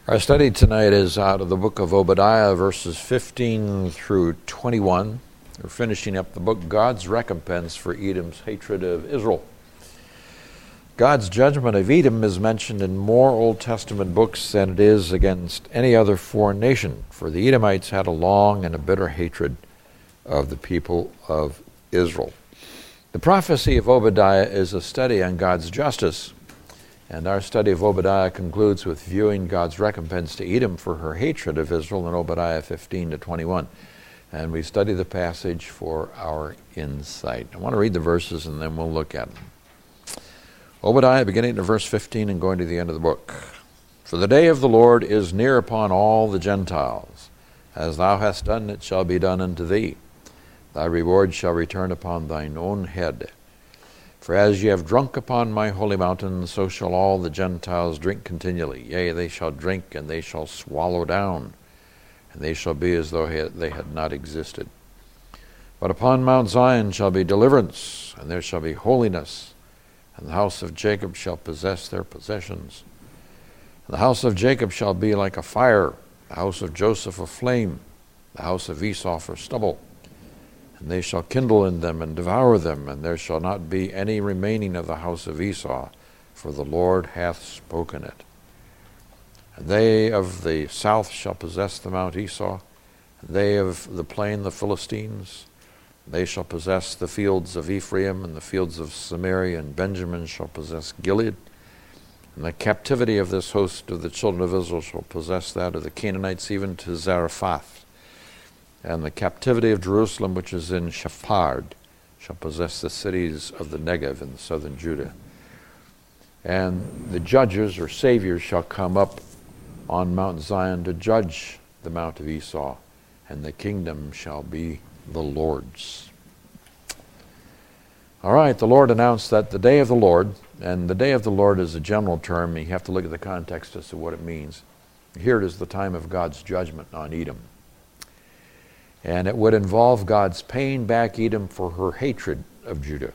Our study tonight is out of the book of Obadiah, verses 15 through 21. We're finishing up the book, God's Recompense for Edom's Hatred of Israel. God's judgment of Edom is mentioned in more Old Testament books than it is against any other foreign nation, for the Edomites had a long and a bitter hatred of the people of Israel. The prophecy of Obadiah is a study on God's justice. And our study of Obadiah concludes with viewing God's recompense to Edom for her hatred of Israel in Obadiah 15 to 21. And we study the passage for our insight. I want to read the verses and then we'll look at them. Obadiah, beginning at verse 15 and going to the end of the book. For the day of the Lord is near upon all the Gentiles. As thou hast done, it shall be done unto thee. Thy reward shall return upon thine own head. For as ye have drunk upon my holy mountain, so shall all the Gentiles drink continually. Yea, they shall drink, and they shall swallow down, and they shall be as though they had not existed. But upon Mount Zion shall be deliverance, and there shall be holiness, and the house of Jacob shall possess their possessions. And the house of Jacob shall be like a fire, the house of Joseph a flame, the house of Esau for stubble. And they shall kindle in them and devour them, and there shall not be any remaining of the house of Esau, for the Lord hath spoken it. And they of the south shall possess the Mount Esau, and they of the plain the Philistines. They shall possess the fields of Ephraim, and the fields of Samaria, and Benjamin shall possess Gilead. And the captivity of this host of the children of Israel shall possess that of the Canaanites, even to Zarephath. And the captivity of Jerusalem, which is in Shephard, shall possess the cities of the Negev in southern Judah. And the judges or saviors shall come up on Mount Zion to judge the Mount of Esau, and the kingdom shall be the Lord's. All right, the Lord announced that the day of the Lord, and the day of the Lord is a general term. You have to look at the context as to what it means. Here it is the time of God's judgment on Edom. And it would involve God's paying back Edom for her hatred of Judah.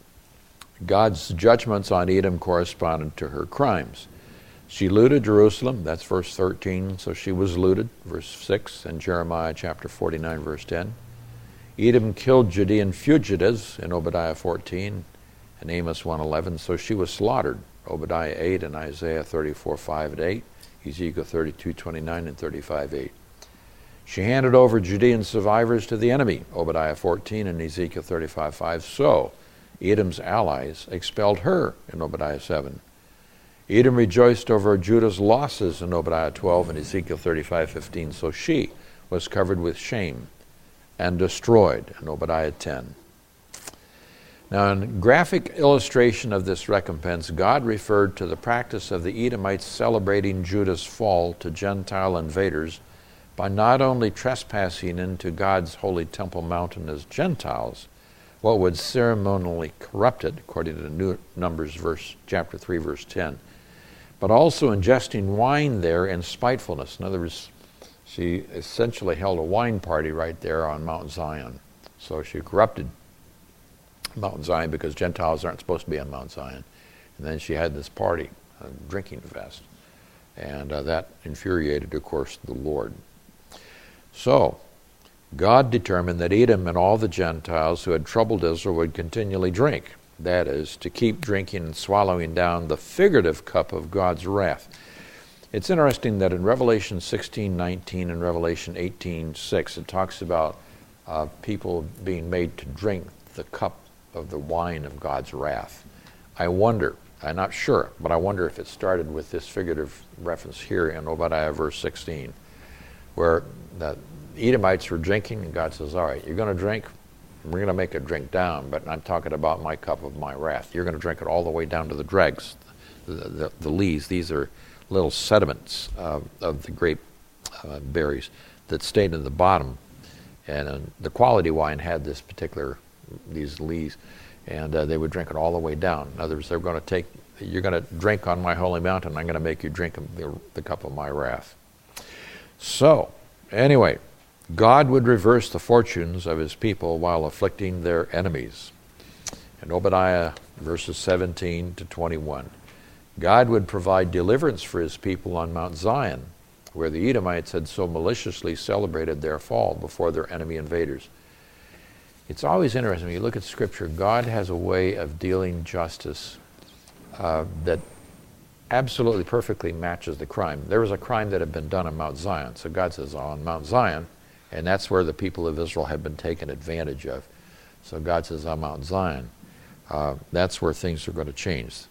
God's judgments on Edom corresponded to her crimes. She looted Jerusalem, that's verse 13, so she was looted, verse 6, and Jeremiah chapter 49, verse 10. Edom killed Judean fugitives in Obadiah 14 and Amos 1:11, so she was slaughtered, Obadiah 8 and Isaiah 34:5 and 8, Ezekiel 32:29 and 35:8. She handed over Judean survivors to the enemy, Obadiah 14 and Ezekiel 35:5. So Edom's allies expelled her in Obadiah 7. Edom rejoiced over Judah's losses in Obadiah 12 and Ezekiel 35:15. So she was covered with shame and destroyed in Obadiah 10. Now, in graphic illustration of this recompense, God referred to the practice of the Edomites celebrating Judah's fall to Gentile invaders by not only trespassing into God's holy temple mountain as Gentiles, what would ceremonially corrupt it, according to Numbers chapter 3, verse 10, but also ingesting wine there in spitefulness. In other words, she essentially held a wine party right there on Mount Zion. So she corrupted Mount Zion because Gentiles aren't supposed to be on Mount Zion. And then she had this party, a drinking fest. And that infuriated, of course, the Lord. So, God determined that Edom and all the Gentiles who had troubled Israel would continually drink. That is, to keep drinking and swallowing down the figurative cup of God's wrath. It's interesting that in Revelation 16:19 and Revelation 18:6, it talks about people being made to drink the cup of the wine of God's wrath. I wonder, I'm not sure, but I wonder if it started with this figurative reference here in Obadiah verse 16, where the Edomites were drinking, and God says, all right, you're going to drink, we're going to make it drink down, but I'm talking about my cup of my wrath. You're going to drink it all the way down to the dregs, the lees. These are little sediments of the grape berries that stayed in the bottom. And the quality wine had these lees, and they would drink it all the way down. In other words, you're going to drink on my holy mountain, I'm going to make you drink the cup of my wrath. So, anyway, God would reverse the fortunes of his people while afflicting their enemies. In Obadiah verses 17 to 21, God would provide deliverance for his people on Mount Zion where the Edomites had so maliciously celebrated their fall before their enemy invaders. It's always interesting when you look at Scripture, God has a way of dealing justice that absolutely perfectly matches the crime. There was a crime that had been done on Mount Zion. So God says, on Mount Zion, and that's where the people of Israel had been taken advantage of. So God says, on Mount Zion, that's where things are going to change.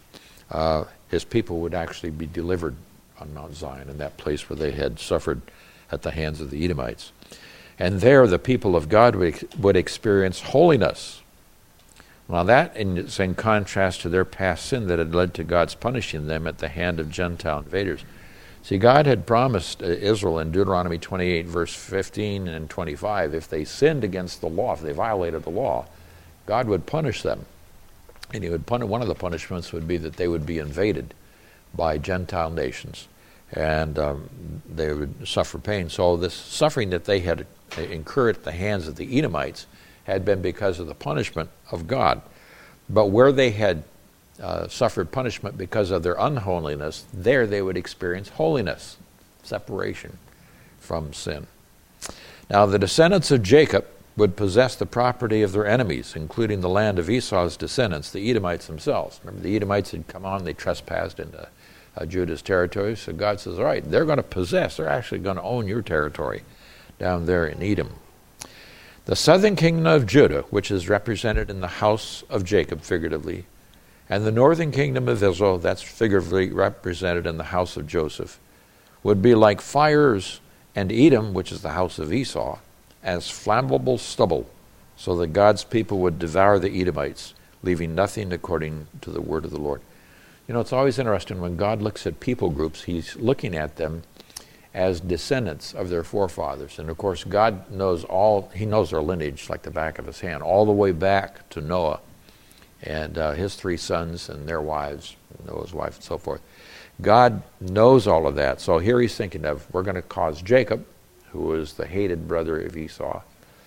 His people would actually be delivered on Mount Zion, in that place where they had suffered at the hands of the Edomites. And there the people of God would experience holiness. Now that is in contrast to their past sin that had led to God's punishing them at the hand of Gentile invaders. See, God had promised Israel in Deuteronomy 28, verse 15 and 25, if they sinned against the law, if they violated the law, God would punish them. And he would one of the punishments would be that they would be invaded by Gentile nations, and they would suffer pain. So this suffering that they had incurred at the hands of the Edomites had been because of the punishment of God. But where they had suffered punishment because of their unholiness, there they would experience holiness, separation from sin. Now the descendants of Jacob would possess the property of their enemies, including the land of Esau's descendants, the Edomites themselves. Remember, the Edomites had come on, they trespassed into Judah's territory, so God says, all right, they're going to possess, they're actually going to own your territory down there in Edom. The southern kingdom of Judah, which is represented in the house of Jacob, figuratively, and the northern kingdom of Israel, that's figuratively represented in the house of Joseph, would be like fires, and Edom, which is the house of Esau, as flammable stubble, so that God's people would devour the Edomites, leaving nothing according to the word of the Lord. You know, it's always interesting when God looks at people groups, he's looking at them as descendants of their forefathers. And of course, God knows he knows their lineage like the back of his hand, all the way back to Noah and his 3 sons and their wives, Noah's wife and so forth. God knows all of that. So here he's thinking of, we're going to cause Jacob, who was the hated brother of Esau,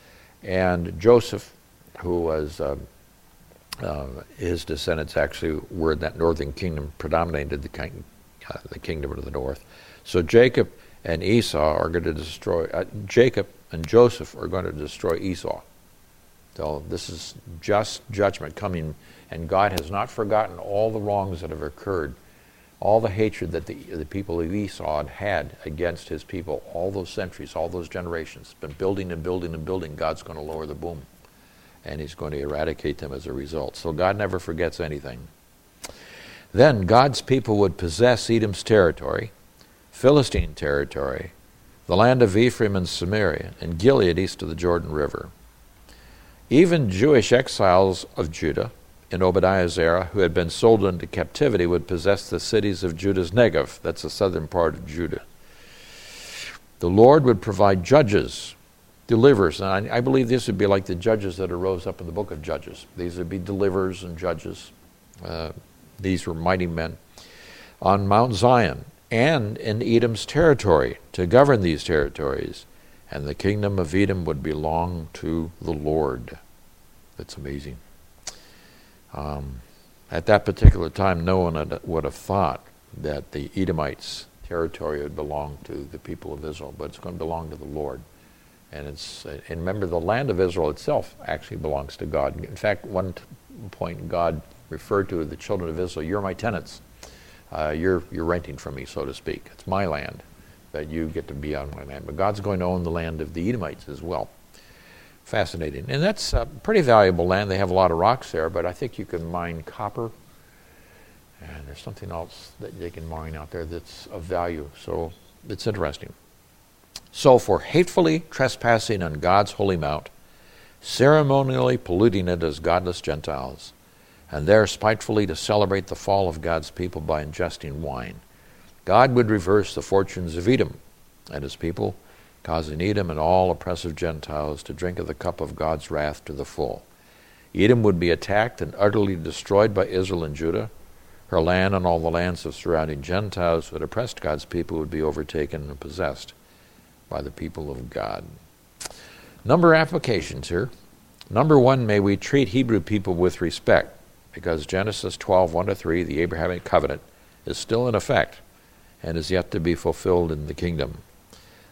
and Joseph, who was his descendants actually were in that northern kingdom, predominated the kingdom of the north. So Jacob and Esau are going to destroy, Jacob and Joseph are going to destroy Esau. So this is just judgment coming, and God has not forgotten all the wrongs that have occurred, all the hatred that the people of Esau had had against his people, all those centuries, all those generations. It's been building and building and building. God's going to lower the boom, and he's going to eradicate them as a result. So God never forgets anything. Then God's people would possess Edom's territory, Philistine territory, the land of Ephraim and Samaria, and Gilead east of the Jordan River. Even Jewish exiles of Judah in Obadiah's era, who had been sold into captivity, would possess the cities of Judah's Negev. That's the southern part of Judah. The Lord would provide judges, deliverers. And I believe this would be like the judges that arose up in the book of Judges. These would be deliverers and judges. These were mighty men on Mount Zion and in Edom's territory to govern these territories. And the kingdom of Edom would belong to the Lord. That's amazing. At that particular time, no one would have thought that the Edomites' territory would belong to the people of Israel, but it's going to belong to the Lord. And remember, the land of Israel itself actually belongs to God. In fact, one point God referred to the children of Israel, you're my tenants. You're renting from me, so to speak. It's my land that you get to be on my land. But God's going to own the land of the Edomites as well. Fascinating. And that's a pretty valuable land. They have a lot of rocks there, but I think you can mine copper. And there's something else that they can mine out there that's of value. So it's interesting. So for hatefully trespassing on God's holy mount, ceremonially polluting it as godless Gentiles, and there spitefully to celebrate the fall of God's people by ingesting wine, God would reverse the fortunes of Edom and his people, causing Edom and all oppressive Gentiles to drink of the cup of God's wrath to the full. Edom would be attacked and utterly destroyed by Israel and Judah. Her land and all the lands of surrounding Gentiles who had oppressed God's people would be overtaken and possessed by the people of God. Number applications here. Number 1, may we treat Hebrew people with respect, because Genesis 12, 1-3, the Abrahamic covenant, is still in effect and is yet to be fulfilled in the kingdom.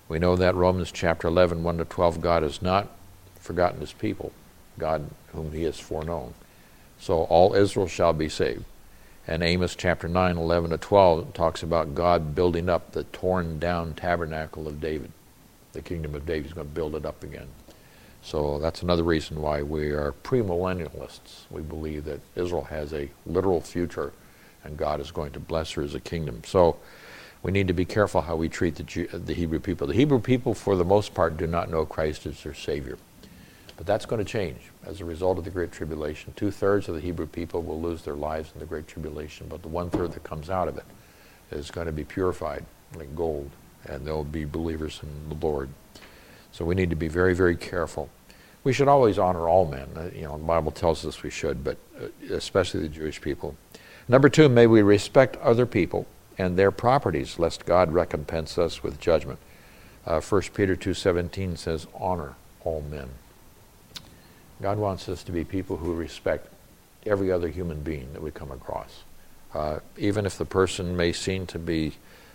We know that Romans chapter 11, 1 to 12, God has not forgotten his people, God whom he has foreknown. So all Israel shall be saved. And Amos chapter 9, 11 to 12 talks about God building up the torn down tabernacle of David. The kingdom of David is going to build it up again. So that's another reason why we are premillennialists. We believe that Israel has a literal future and God is going to bless her as a kingdom. So we need to be careful how we treat the Hebrew people. The Hebrew people, for the most part, do not know Christ as their Savior. But that's going to change as a result of the Great Tribulation. 2/3 of the Hebrew people will lose their lives in the Great Tribulation, but the 1/3 that comes out of it is going to be purified like gold, and they'll be believers in the Lord. So we need to be very, very careful. We should always honor all men. The Bible tells us we should, but especially the Jewish people. Number 2, may we respect other people and their properties, lest God recompense us with judgment. 1 Peter 2:17 says, honor all men. God wants us to be people who respect every other human being that we come across. Even if the person may seem to be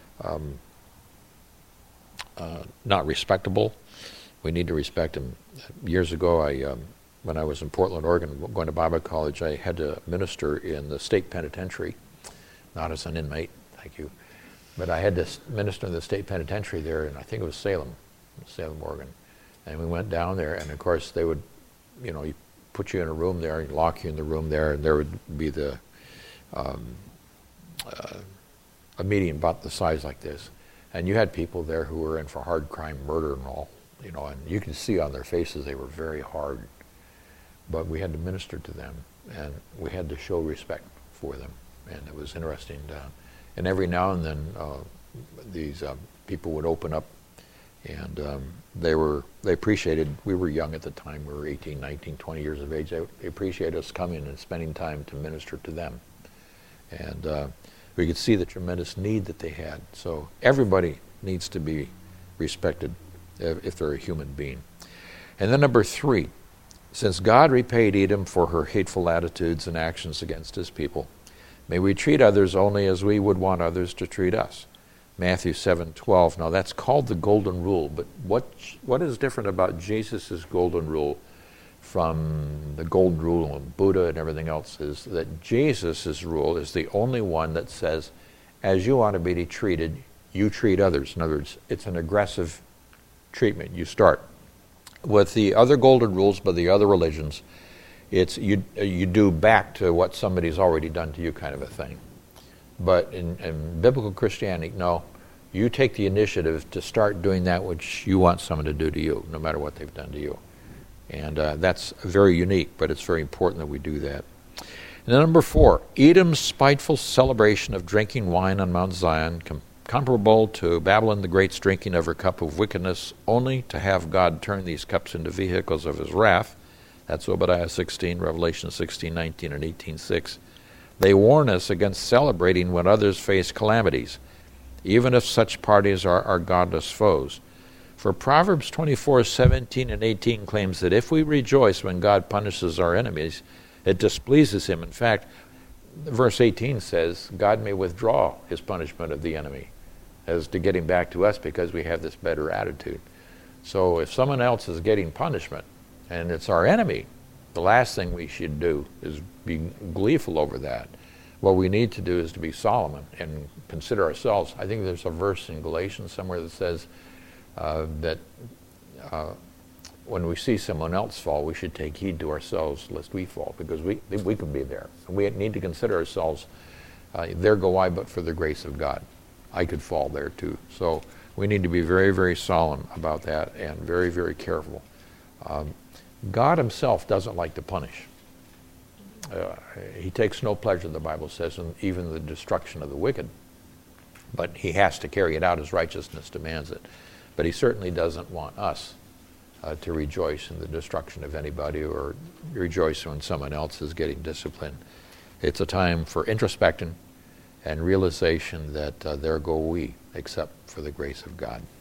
not respectable, we need to respect him. Years ago, when I was in Portland, Oregon, going to Bible college, I had to minister in the state penitentiary, not as an inmate, thank you, but I had to minister in the state penitentiary there, and I think it was Salem, Oregon. And we went down there, and of course they would, you put you in a room there, and lock you in the room there, and there would be a meeting about the size like this. And you had people there who were in for hard crime, murder and all, and you could see on their faces they were very hard. But we had to minister to them, and we had to show respect for them. And it was interesting. And every now and then, these people would open up, and they appreciated, we were young at the time, we were 18, 19, 20 years of age, they appreciated us coming and spending time to minister to them. And we could see the tremendous need that they had. So everybody needs to be respected if they're a human being. And then number 3, since God repaid Edom for her hateful attitudes and actions against his people, may we treat others only as we would want others to treat us. Matthew 7:12. Now that's called the golden rule, but what is different about Jesus' golden rule from the golden rule of Buddha and everything else is that Jesus' rule is the only one that says, as you want to be treated, you treat others. In other words, it's an aggressive treatment. You start. With the other golden rules by the other religions, it's you do back to what somebody's already done to you kind of a thing. But in biblical Christianity, no, you take the initiative to start doing that which you want someone to do to you, no matter what they've done to you. And that's very unique, but it's very important that we do that. And then number 4, Edom's spiteful celebration of drinking wine on Mount Zion, comparable to Babylon the Great's drinking of her cup of wickedness, only to have God turn these cups into vehicles of his wrath. That's Obadiah 16, Revelation 16, 19, and 18:6. They warn us against celebrating when others face calamities, even if such parties are godless foes. For Proverbs 24, 17, and 18 claims that if we rejoice when God punishes our enemies, it displeases him. In fact, verse 18 says, God may withdraw his punishment of the enemy as to getting back to us because we have this better attitude. So if someone else is getting punishment and it's our enemy, the last thing we should do is be gleeful over that. What we need to do is to be solemn and consider ourselves. I think there's a verse in Galatians somewhere that says that when we see someone else fall, we should take heed to ourselves lest we fall, because we could be there. We need to consider ourselves, there go I but for the grace of God. I could fall there too. So we need to be very, very solemn about that and very, very careful. God himself doesn't like to punish. He takes no pleasure, the Bible says, in even the destruction of the wicked. But he has to carry it out as righteousness demands it. But he certainly doesn't want us to rejoice in the destruction of anybody or rejoice when someone else is getting disciplined. It's a time for introspection and realization that there go we, except for the grace of God.